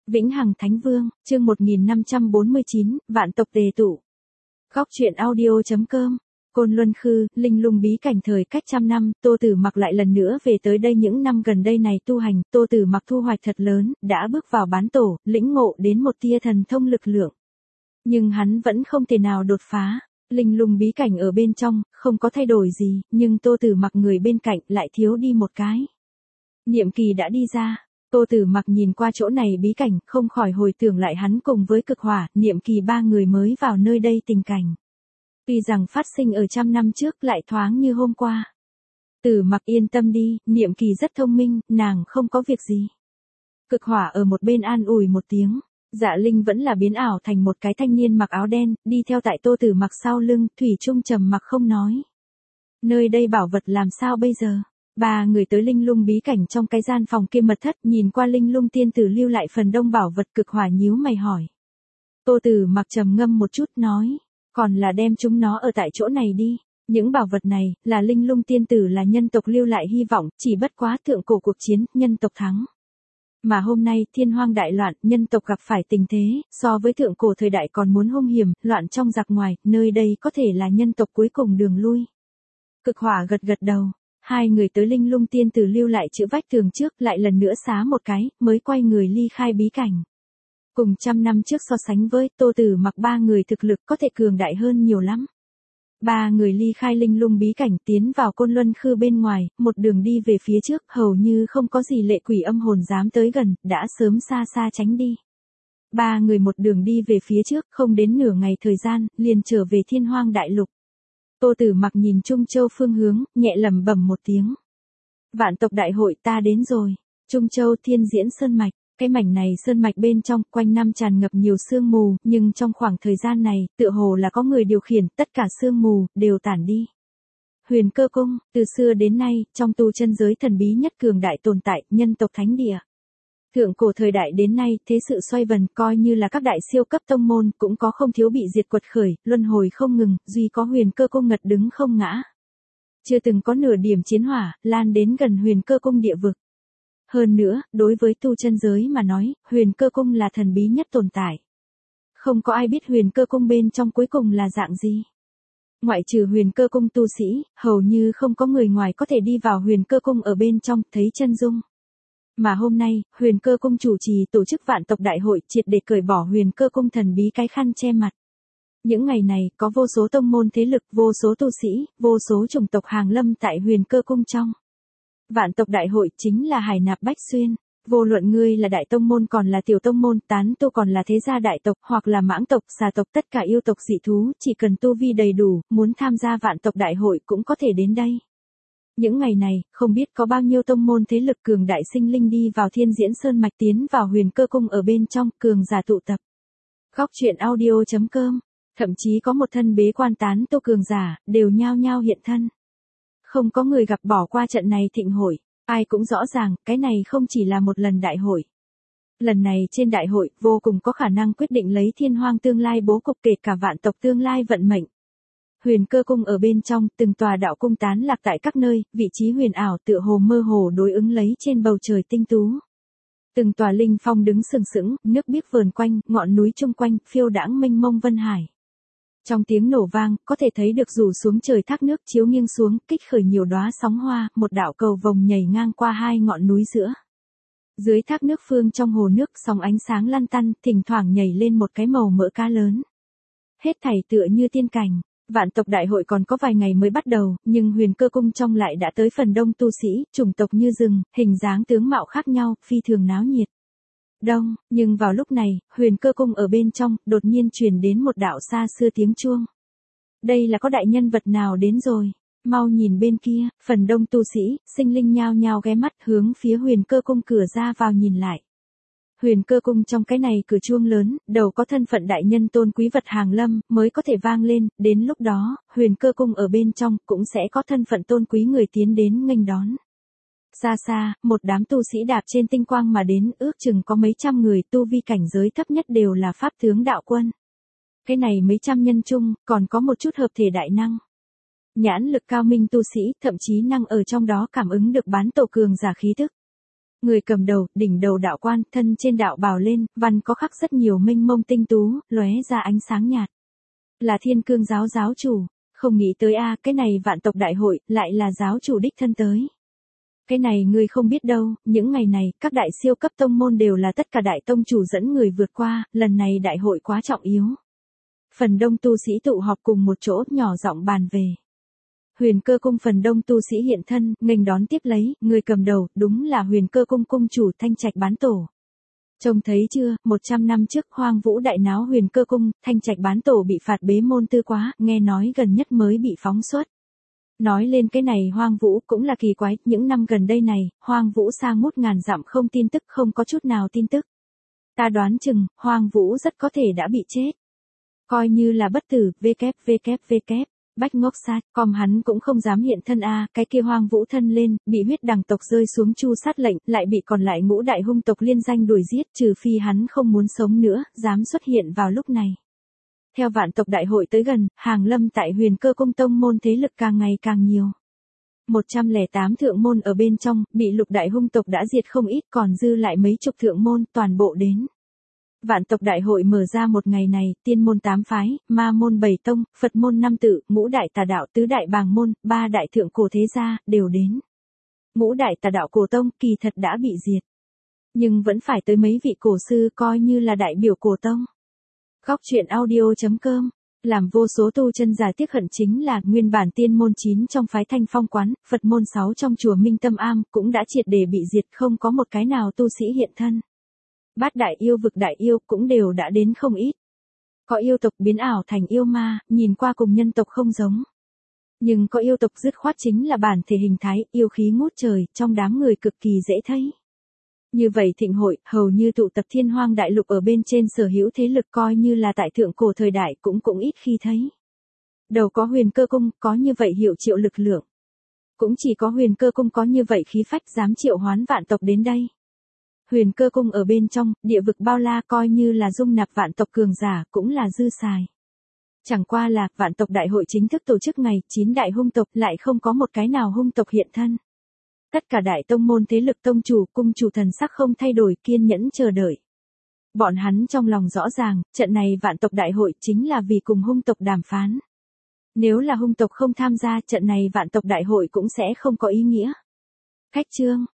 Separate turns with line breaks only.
Vĩnh Hằng Thánh Vương, chương 1549, vạn tộc tề tụ. Góc truyện audio.com. Côn Luân Khư, linh lung bí cảnh thời cách trăm năm, Tô Tử Mặc lại lần nữa về tới đây. Những năm gần đây này tu hành, Tô Tử Mặc thu hoạch thật lớn, đã bước vào bán tổ, lĩnh ngộ đến một tia thần thông lực lượng. Nhưng hắn vẫn không thể nào đột phá. Linh lung bí cảnh ở bên trong, không có thay đổi gì, nhưng Tô Tử Mặc người bên cạnh lại thiếu đi một cái. Niệm kỳ đã đi ra. Tô Tử Mặc nhìn qua chỗ này bí cảnh, không khỏi hồi tưởng lại hắn cùng với Cực Hỏa, Niệm kỳ ba người mới vào nơi đây tình cảnh. Tuy rằng phát sinh ở trăm năm trước lại thoáng như hôm qua. Tử Mặc yên tâm đi, Niệm kỳ rất thông minh, nàng không có việc gì. Cực Hỏa ở một bên an ủi một tiếng. Dạ Linh vẫn là biến ảo thành một cái thanh niên mặc áo đen, đi theo tại Tô Tử Mặc sau lưng, thủy chung trầm mặc không nói. Nơi đây bảo vật làm sao bây giờ? Ba người tới linh lung bí cảnh trong cái gian phòng kia mật thất, nhìn qua linh lung tiên tử lưu lại phần đông bảo vật. Cực Hỏa nhíu mày hỏi. Tô Tử Mặc trầm ngâm một chút nói, còn là đem chúng nó ở tại chỗ này đi. Những bảo vật này, là linh lung tiên tử là nhân tộc lưu lại hy vọng, chỉ bất quá thượng cổ cuộc chiến, nhân tộc thắng. Mà hôm nay, thiên hoang đại loạn, nhân tộc gặp phải tình thế, so với thượng cổ thời đại còn muốn hung hiểm, loạn trong giặc ngoài, nơi đây có thể là nhân tộc cuối cùng đường lui. Cực Hỏa gật gật đầu. Hai người tới linh lung tiên tử lưu lại chữ vách tường trước, lại lần nữa xá một cái, mới quay người ly khai bí cảnh. Cùng trăm năm trước so sánh với, Tô Tử Mặc ba người thực lực có thể cường đại hơn nhiều lắm. Ba người ly khai linh lung bí cảnh tiến vào Côn Luân Khư bên ngoài, một đường đi về phía trước, hầu như không có gì lệ quỷ âm hồn dám tới gần, đã sớm xa xa tránh đi. Ba người một đường đi về phía trước, không đến nửa ngày thời gian, liền trở về thiên hoang đại lục. Tô Tử Mặc nhìn Trung Châu phương hướng, nhẹ lẩm bẩm một tiếng. Vạn tộc đại hội ta đến rồi. Trung Châu Thiên Diễn Sơn Mạch. Cái mảnh này sơn mạch bên trong, quanh năm tràn ngập nhiều sương mù, nhưng trong khoảng thời gian này, tựa hồ là có người điều khiển, tất cả sương mù, đều tản đi. Huyền Cơ Cung, từ xưa đến nay, trong tu chân giới thần bí nhất cường đại tồn tại, nhân tộc thánh địa. Thượng cổ thời đại đến nay, thế sự xoay vần, coi như là các đại siêu cấp tông môn, cũng có không thiếu bị diệt quật khởi, luân hồi không ngừng, duy có Huyền Cơ Cung ngật đứng không ngã. Chưa từng có nửa điểm chiến hỏa, lan đến gần Huyền Cơ Cung địa vực. Hơn nữa, đối với tu chân giới mà nói, Huyền Cơ Cung là thần bí nhất tồn tại. Không có ai biết Huyền Cơ Cung bên trong cuối cùng là dạng gì. Ngoại trừ Huyền Cơ Cung tu sĩ, hầu như không có người ngoài có thể đi vào Huyền Cơ Cung ở bên trong, thấy chân dung. Mà hôm nay, Huyền Cơ Cung chủ trì tổ chức vạn tộc đại hội, triệt để cởi bỏ Huyền Cơ Cung thần bí cái khăn che mặt. Những ngày này, có vô số tông môn thế lực, vô số tu sĩ, vô số chủng tộc hàng lâm tại Huyền Cơ Cung trong. Vạn tộc đại hội chính là hải nạp bách xuyên, vô luận ngươi là đại tông môn còn là tiểu tông môn, tán tu còn là thế gia đại tộc, hoặc là mãng tộc, xà tộc, tất cả yêu tộc dị thú, chỉ cần tu vi đầy đủ, muốn tham gia vạn tộc đại hội cũng có thể đến đây. Những ngày này, không biết có bao nhiêu tông môn thế lực cường đại sinh linh đi vào Thiên Diễn Sơn Mạch, tiến vào Huyền Cơ Cung ở bên trong, cường giả tụ tập. Góc truyện audio.com, thậm chí có một thân bế quan tán tu cường giả, đều nhao nhao hiện thân. Không có người gặp bỏ qua trận này thịnh hội, ai cũng rõ ràng, cái này không chỉ là một lần đại hội. Lần này trên đại hội, vô cùng có khả năng quyết định lấy thiên hoang tương lai bố cục, kể cả vạn tộc tương lai vận mệnh. Huyền Cơ Cung ở bên trong, từng tòa đạo cung tán lạc tại các nơi, vị trí huyền ảo tựa hồ mơ hồ đối ứng lấy trên bầu trời tinh tú. Từng tòa linh phong đứng sừng sững, nước biếc vờn quanh, ngọn núi chung quanh, phiêu đãng mênh mông vân hải. Trong tiếng nổ vang, có thể thấy được rủ xuống trời thác nước chiếu nghiêng xuống, kích khởi nhiều đóa sóng hoa, một đạo cầu vồng nhảy ngang qua hai ngọn núi giữa. Dưới thác nước phương trong hồ nước, sóng ánh sáng lăn tăn, thỉnh thoảng nhảy lên một cái màu mỡ cá lớn. Hết thảy tựa như tiên cảnh. Vạn tộc đại hội còn có vài ngày mới bắt đầu, nhưng Huyền Cơ Cung trong lại đã tới phần đông tu sĩ, chủng tộc như rừng, hình dáng tướng mạo khác nhau, phi thường náo nhiệt. Đông, nhưng vào lúc này, Huyền Cơ Cung ở bên trong, đột nhiên truyền đến một đạo xa xưa tiếng chuông. Đây là có đại nhân vật nào đến rồi, mau nhìn bên kia, phần đông tu sĩ, sinh linh nhao nhao ghé mắt hướng phía Huyền Cơ Cung cửa ra vào nhìn lại. Huyền Cơ Cung trong cái này cửa chuông lớn, đầu có thân phận đại nhân tôn quý vật hàng lâm, mới có thể vang lên, đến lúc đó, Huyền Cơ Cung ở bên trong, cũng sẽ có thân phận tôn quý người tiến đến nghênh đón. Xa xa, một đám tu sĩ đạp trên tinh quang mà đến, ước chừng có mấy trăm người, tu vi cảnh giới thấp nhất đều là pháp tướng đạo quân. Cái này mấy trăm nhân chung, còn có một chút hợp thể đại năng. Nhãn lực cao minh tu sĩ, thậm chí năng ở trong đó cảm ứng được bán tổ cường giả khí thức. Người cầm đầu, đỉnh đầu đạo quan, thân trên đạo bào lên, văn có khắc rất nhiều mênh mông tinh tú, lóe ra ánh sáng nhạt. Là Thiên Cương giáo giáo chủ, không nghĩ tới cái này vạn tộc đại hội, lại là giáo chủ đích thân tới. Cái này ngươi không biết đâu, những ngày này, các đại siêu cấp tông môn đều là tất cả đại tông chủ dẫn người vượt qua, lần này đại hội quá trọng yếu. Phần đông tu sĩ tụ họp cùng một chỗ, nhỏ giọng bàn về. Huyền Cơ Cung phần đông tu sĩ hiện thân, nghênh đón tiếp lấy, người cầm đầu, đúng là Huyền Cơ Cung cung chủ Thanh Trạch Bán Tổ. Trông thấy chưa, 100 năm trước Hoang Vũ đại náo Huyền Cơ Cung, Thanh Trạch Bán Tổ bị phạt bế môn tư quá, nghe nói gần nhất mới bị phóng xuất. Nói lên cái này Hoang Vũ cũng là kỳ quái, những năm gần đây này, Hoang Vũ xa ngút ngàn dặm không tin tức, không có chút nào tin tức. Ta đoán chừng, Hoang Vũ rất có thể đã bị chết. Coi như là bất tử, www. Bách Ngốc Sát, hắn cũng không dám hiện thân cái kia Hoang Vũ thân lên, bị huyết đằng tộc rơi xuống chu sát lệnh, lại bị còn lại ngũ đại hung tộc liên danh đuổi giết, trừ phi hắn không muốn sống nữa, dám xuất hiện vào lúc này. Theo vạn tộc đại hội tới gần, hàng lâm tại Huyền Cơ Cung tông môn thế lực càng ngày càng nhiều. 108 thượng môn ở bên trong, bị lục đại hung tộc đã diệt không ít, còn dư lại mấy chục thượng môn, toàn bộ đến. Vạn tộc đại hội mở ra một ngày này, tiên môn 8 phái, ma môn 7 tông, Phật môn 5 tự, ngũ đại tà đạo, tứ đại bàng môn, 3 đại thượng cổ thế gia, đều đến. Ngũ đại tà đạo cổ tông, kỳ thật đã bị diệt. Nhưng vẫn phải tới mấy vị cổ sư coi như là đại biểu cổ tông. Góc truyện audio.com. Làm vô số tu chân giả tiếc hận chính là nguyên bản tiên môn 9 trong phái Thanh Phong quán, Phật môn 6 trong chùa Minh Tâm Am cũng đã triệt để bị diệt, không có một cái nào tu sĩ hiện thân. Bát đại yêu vực đại yêu cũng đều đã đến không ít. Có yêu tộc biến ảo thành yêu ma, nhìn qua cùng nhân tộc không giống. Nhưng có yêu tộc dứt khoát chính là bản thể hình thái, yêu khí ngút trời, trong đám người cực kỳ dễ thấy. Như vậy thịnh hội, hầu như tụ tập thiên hoang đại lục ở bên trên sở hữu thế lực coi như là tại thượng cổ thời đại cũng ít khi thấy. Đầu có Huyền Cơ Cung, có như vậy hiệu triệu lực lượng. Cũng chỉ có Huyền Cơ Cung có như vậy khí phách dám triệu hoán vạn tộc đến đây. Huyền Cơ Cung ở bên trong, địa vực bao la coi như là dung nạp vạn tộc cường giả, cũng là dư xài. Chẳng qua là, vạn tộc đại hội chính thức tổ chức ngày, 9 đại hung tộc lại không có một cái nào hung tộc hiện thân. Tất cả đại tông môn thế lực tông chủ, cung chủ thần sắc không thay đổi, kiên nhẫn chờ đợi. Bọn hắn trong lòng rõ ràng, trận này vạn tộc đại hội chính là vì cùng hung tộc đàm phán. Nếu là hung tộc không tham gia, trận này vạn tộc đại hội cũng sẽ không có ý nghĩa. Khách chương